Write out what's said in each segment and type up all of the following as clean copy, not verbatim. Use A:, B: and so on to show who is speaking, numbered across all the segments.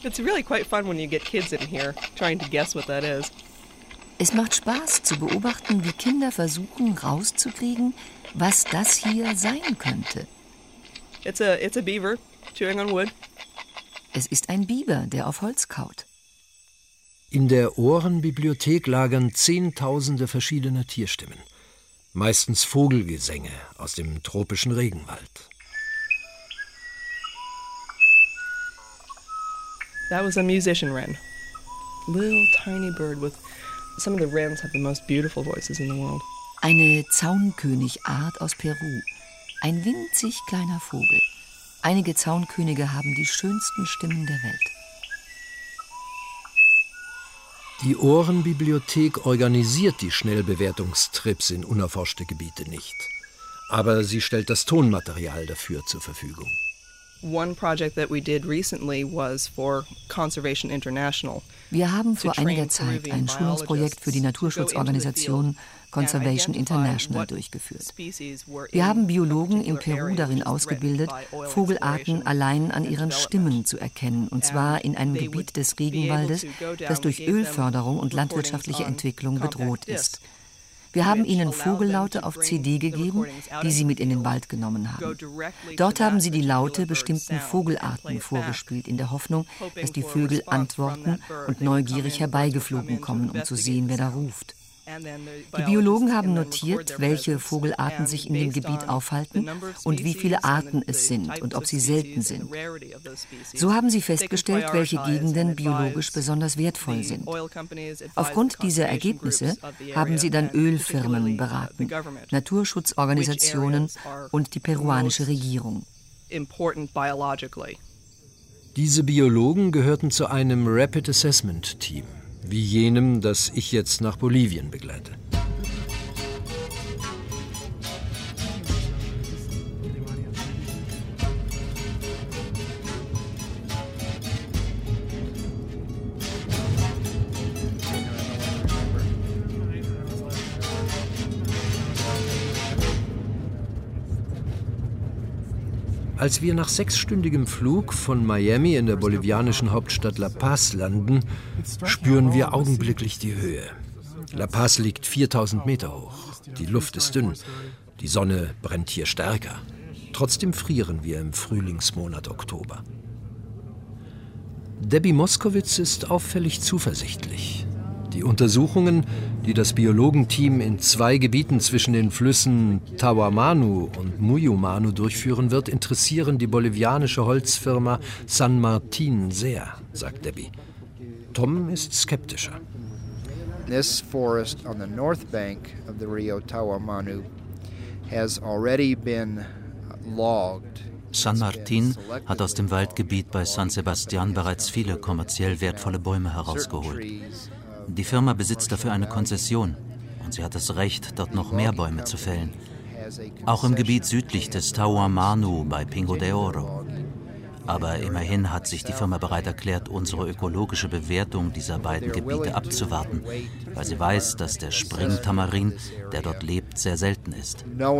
A: It's really quite fun when you get kids in here trying to guess what that is.
B: Es macht Spaß zu beobachten, wie Kinder versuchen rauszukriegen, was das hier sein könnte.
A: It's a beaver chewing on wood.
B: Es ist ein Biber, der auf Holz kaut.
C: In der Ohrenbibliothek lagern Zehntausende verschiedener Tierstimmen. Meistens Vogelgesänge aus dem tropischen Regenwald.
A: That was a musician wren. Little tiny bird with some of the wrens have the most beautiful voices in the world.
B: Eine Zaunkönigart aus Peru. Ein winzig kleiner Vogel. Einige Zaunkönige haben die schönsten Stimmen der Welt.
C: Die Ohrenbibliothek organisiert die Schnellbewertungstrips in unerforschte Gebiete nicht. Aber sie stellt das Tonmaterial dafür zur Verfügung.
A: One project that we did recently was for Conservation International.
B: Wir haben vor einiger Zeit ein Schulungsprojekt für die Naturschutzorganisation Conservation International durchgeführt. Wir haben Biologen in Peru darin ausgebildet, Vogelarten allein an ihren Stimmen zu erkennen, und zwar in einem Gebiet des Regenwaldes, das durch Ölförderung und landwirtschaftliche Entwicklung bedroht ist. Wir haben ihnen Vogellaute auf CD gegeben, die sie mit in den Wald genommen haben. Dort haben sie die Laute bestimmten Vogelarten vorgespielt, in der Hoffnung, dass die Vögel antworten und neugierig herbeigeflogen kommen, um zu sehen, wer da ruft. Die Biologen haben notiert, welche Vogelarten sich in dem Gebiet aufhalten und wie viele Arten es sind und ob sie selten sind. So haben sie festgestellt, welche Gegenden biologisch besonders wertvoll sind. Aufgrund dieser Ergebnisse haben sie dann Ölfirmen beraten, Naturschutzorganisationen und die peruanische Regierung.
C: Diese Biologen gehörten zu einem Rapid Assessment Team, wie jenem, das ich jetzt nach Bolivien begleite. Als wir nach 6-stündigem Flug von Miami in der bolivianischen Hauptstadt La Paz landen, spüren wir augenblicklich die Höhe. La Paz liegt 4000 Meter hoch. Die Luft ist dünn. Die Sonne brennt hier stärker. Trotzdem frieren wir im Frühlingsmonat Oktober. Debbie Moskowitz ist auffällig zuversichtlich. Die Untersuchungen, die das Biologenteam in 2 Gebieten zwischen den Flüssen Tawamanu und Muyumanu durchführen wird, interessieren die bolivianische Holzfirma San Martin sehr, sagt Debbie. Tom ist skeptischer.
D: This forest on the north bank of the Rio Tawamanu has already been logged.
E: San Martin hat aus dem Waldgebiet bei San Sebastián bereits viele kommerziell wertvolle Bäume herausgeholt. Die Firma besitzt dafür eine Konzession und sie hat das Recht, dort noch mehr Bäume zu fällen. Auch im Gebiet südlich des Tawamanu bei Pingo de Oro. Aber immerhin hat sich die Firma bereit erklärt, unsere ökologische Bewertung dieser beiden Gebiete abzuwarten, weil sie weiß, dass der Springtamarin, der dort lebt, sehr selten ist.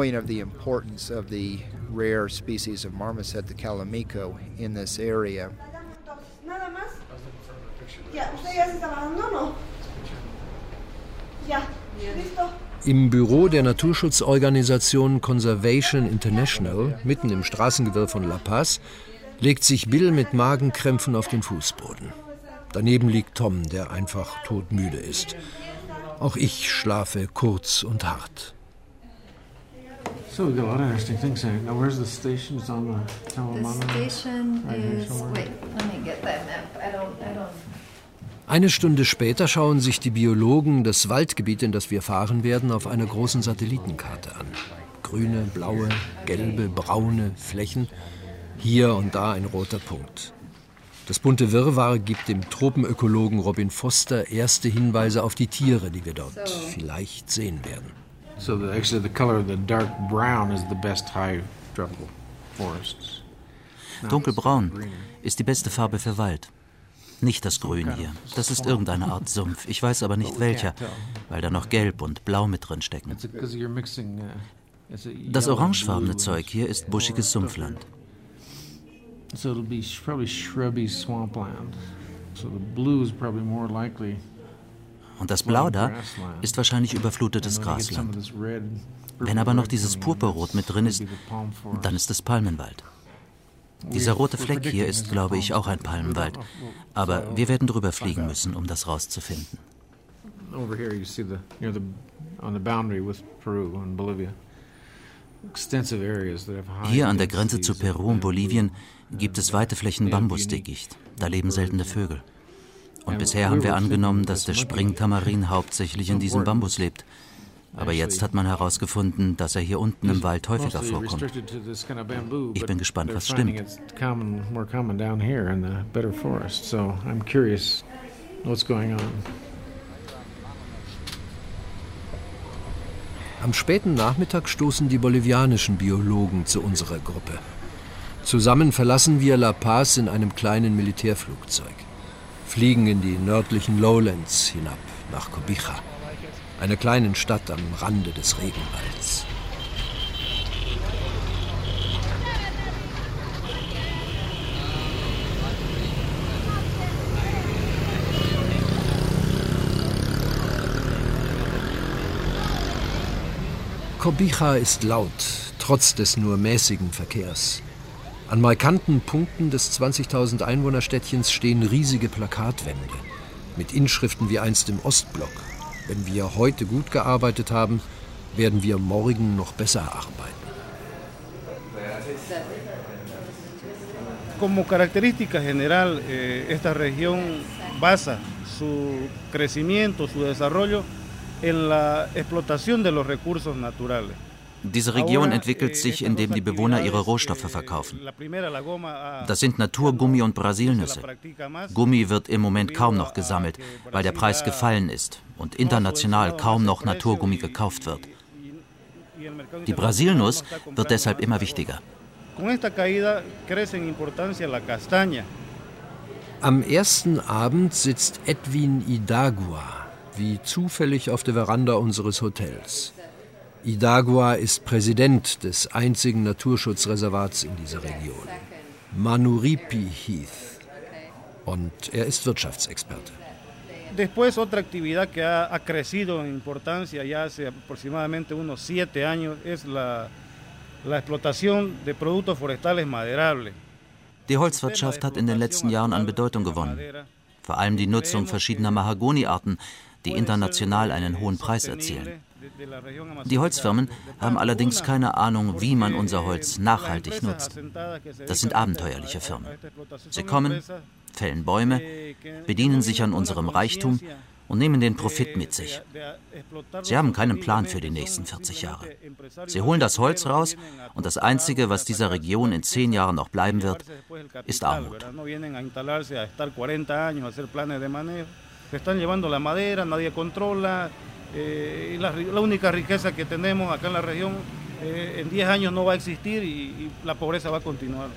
C: Im Büro der Naturschutzorganisation Conservation International, mitten im Straßengewirr von La Paz, legt sich Bill mit Magenkrämpfen auf den Fußboden. Daneben liegt Tom, der einfach todmüde ist. Auch ich schlafe kurz und hart.
F: So we got a lot of interesting things here. Now where's the station? It's on the Tawamanu.
G: The station is... Wait, let me get that map. I don't...
C: Eine Stunde später schauen sich die Biologen das Waldgebiet, in das wir fahren werden, auf einer großen Satellitenkarte an. Grüne, blaue, gelbe, braune Flächen, hier und da ein roter Punkt. Das bunte Wirrwarr gibt dem Tropenökologen Robin Foster erste Hinweise auf die Tiere, die wir dort vielleicht sehen werden.
F: So actually the color of the dark brown is the best high tropical forests.
E: Dunkelbraun ist die beste Farbe für Wald. Nicht das Grün hier. Das ist irgendeine Art Sumpf. Ich weiß aber nicht welcher, weil da noch Gelb und Blau mit drin stecken. Das orangefarbene Zeug hier ist buschiges Sumpfland.
F: So it'll be probably shrubby swampland. So the blue is probably more likely.
E: Und das Blau da ist wahrscheinlich überflutetes Grasland. Wenn aber noch dieses Purpurrot mit drin ist, dann ist es Palmenwald. Dieser rote Fleck hier ist, glaube ich, auch ein Palmenwald. Aber wir werden drüber fliegen müssen, um das rauszufinden. Hier an der Grenze zu Peru und Bolivien gibt es weite Flächen Bambusdickicht. Da leben seltene Vögel. Und bisher haben wir angenommen, dass der Springtamarin hauptsächlich in diesem Bambus lebt. Aber jetzt hat man herausgefunden, dass er hier unten im Wald häufiger vorkommt. Ich bin gespannt, was stimmt.
C: Am späten Nachmittag stoßen die bolivianischen Biologen zu unserer Gruppe. Zusammen verlassen wir La Paz in einem kleinen Militärflugzeug, fliegen in die nördlichen Lowlands hinab nach Cobija, einer kleinen Stadt am Rande des Regenwalds. Cobija ist laut, trotz des nur mäßigen Verkehrs. An markanten Punkten des 20.000 Einwohnerstädtchens stehen riesige Plakatwände mit Inschriften wie einst im Ostblock. Wenn wir heute gut gearbeitet haben, werden wir morgen noch besser arbeiten.
H: Como característica general, esta región basa su crecimiento, su desarrollo en la explotación de los recursos naturales.
E: Diese Region entwickelt sich, indem die Bewohner ihre Rohstoffe verkaufen. Das sind Naturgummi und Brasilnüsse. Gummi wird im Moment kaum noch gesammelt, weil der Preis gefallen ist und international kaum noch Naturgummi gekauft wird. Die Brasilnuss wird deshalb immer wichtiger.
C: Am ersten Abend sitzt Edwin Idagua, wie zufällig auf der Veranda unseres Hotels. Idagua ist Präsident des einzigen Naturschutzreservats in dieser Region, Manuripi Heath, und er ist Wirtschaftsexperte.
H: Después otra actividad que ha crecido en importancia ya hace aproximadamente unos 7 años es la explotación de productos forestales maderables.
E: Die Holzwirtschaft hat in den letzten Jahren an Bedeutung gewonnen. Vor allem die Nutzung verschiedener Mahagoniarten, die international einen hohen Preis erzielen. Die Holzfirmen haben allerdings keine Ahnung, wie man unser Holz nachhaltig nutzt. Das sind abenteuerliche Firmen. Sie kommen, fällen Bäume, bedienen sich an unserem Reichtum und nehmen den Profit mit sich. Sie haben keinen Plan für die nächsten 40 Jahre. Sie holen das Holz raus und das Einzige, was dieser Region in 10 Jahren noch bleiben wird, ist Armut.
H: La única riqueza que tenemos acá en la región en 10 años no va a existir y la pobreza va a continuar.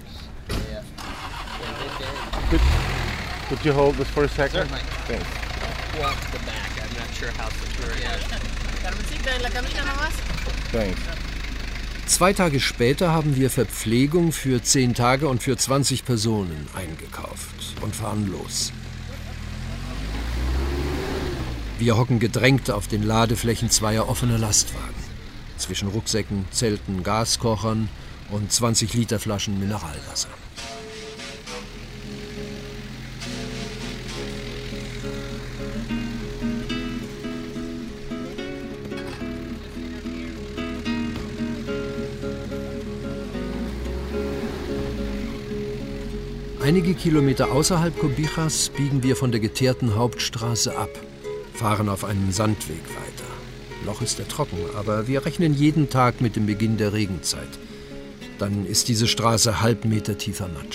I: Could you hold this for a second?
J: Certainly.
I: Thanks.
J: Walk to the back. I'm not sure how secure it is. Carmencita, en la camita nomás.
I: Thanks.
C: 2 Tage später haben wir Verpflegung für 10 Tage und für 20 Personen eingekauft und fahren los. Wir hocken gedrängt auf den Ladeflächen 2 offener Lastwagen. Zwischen Rucksäcken, Zelten, Gaskochern und 20 Liter Flaschen Mineralwasser. Einige Kilometer außerhalb Cobijas biegen wir von der geteerten Hauptstraße ab, fahren auf einen Sandweg weiter. Noch ist er trocken, aber wir rechnen jeden Tag mit dem Beginn der Regenzeit. Dann ist diese Straße halb Meter tiefer Matsch.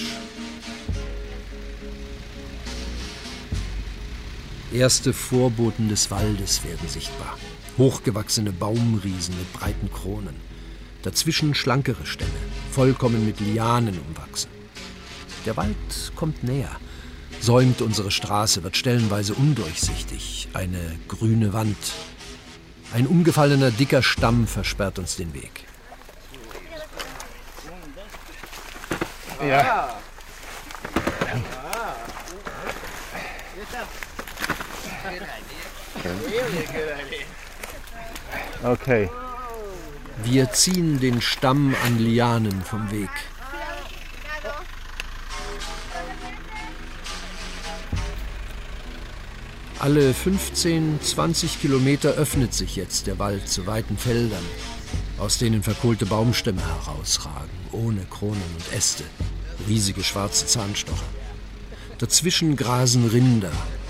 C: Erste Vorboten des Waldes werden sichtbar. Hochgewachsene Baumriesen mit breiten Kronen. Dazwischen schlankere Stämme, vollkommen mit Lianen umwachsen. Der Wald kommt näher, säumt unsere Straße, wird stellenweise undurchsichtig, eine grüne Wand. Ein umgefallener, dicker Stamm versperrt uns den Weg.
I: Ja. Okay.
C: Wir ziehen den Stamm an Lianen vom Weg. Alle 15, 20 Kilometer öffnet sich jetzt der Wald zu weiten Feldern, aus denen verkohlte Baumstämme herausragen, ohne Kronen und Äste, riesige schwarze Zahnstocher. Dazwischen grasen Rinder.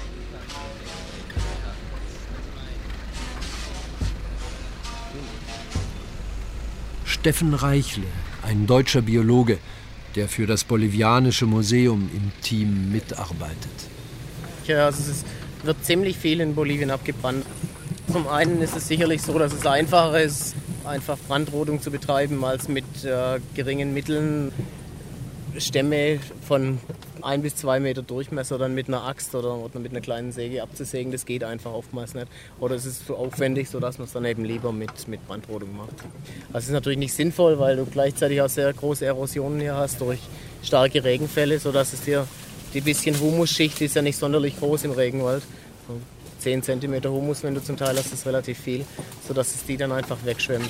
C: Steffen Reichle, ein deutscher Biologe, der für das Bolivianische Museum im Team mitarbeitet.
J: Ja, also es wird ziemlich viel in Bolivien abgebrannt. Zum einen ist es sicherlich so, dass es einfacher ist, einfach Brandrodung zu betreiben, als mit geringen Mitteln Stämme von 1 bis 2 Meter Durchmesser dann mit einer Axt oder mit einer kleinen Säge abzusägen. Das geht einfach oftmals nicht. Oder es ist zu aufwendig, sodass man es dann eben lieber mit Brandrodung macht. Das ist natürlich nicht sinnvoll, weil du gleichzeitig auch sehr große Erosionen hier hast durch starke Regenfälle, sodass es dir die bisschen Humusschicht ist ja nicht sonderlich groß im Regenwald. 10 cm Humus, wenn du zum Teil hast, ist relativ viel, sodass es die dann einfach wegschwemmt.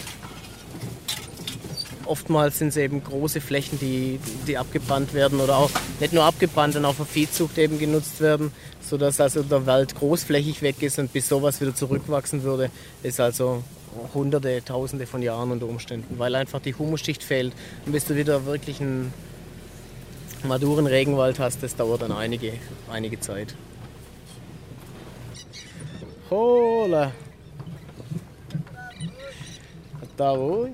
J: Oftmals sind es eben große Flächen, die abgebrannt werden oder auch nicht nur abgebrannt, sondern auch für Viehzucht eben genutzt werden, sodass also der Wald großflächig weg ist und bis sowas wieder zurückwachsen würde, ist also Hunderte, Tausende von Jahren unter Umständen, weil einfach die Humusschicht fehlt. Und bis du wieder wirklich einen maduren Regenwald hast, das dauert dann einige Zeit. Hola! Da voy.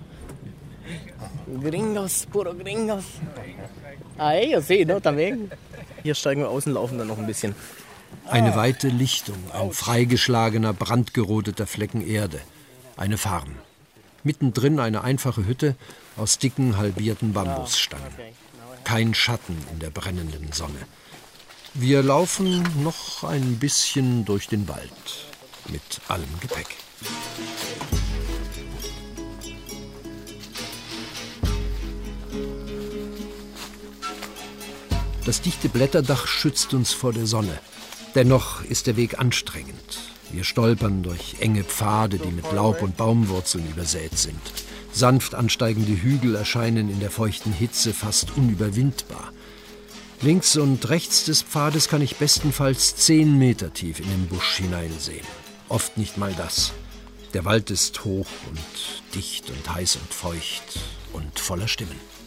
J: Gringos, puro Gringos. Ah, ellos sí, ¿no? También. Hier steigen wir aus und laufen dann noch ein bisschen.
C: Eine weite Lichtung, ein freigeschlagener, brandgerodeter Flecken Erde. Eine Farm. Mittendrin eine einfache Hütte aus dicken, halbierten Bambusstangen. Kein Schatten in der brennenden Sonne. Wir laufen noch ein bisschen durch den Wald. Mit allem Gepäck. Das dichte Blätterdach schützt uns vor der Sonne. Dennoch ist der Weg anstrengend. Wir stolpern durch enge Pfade, die mit Laub und Baumwurzeln übersät sind. Sanft ansteigende Hügel erscheinen in der feuchten Hitze fast unüberwindbar. Links und rechts des Pfades kann ich bestenfalls 10 Meter tief in den Busch hineinsehen. Oft nicht mal das. Der Wald ist hoch und dicht und heiß und feucht und voller Stimmen.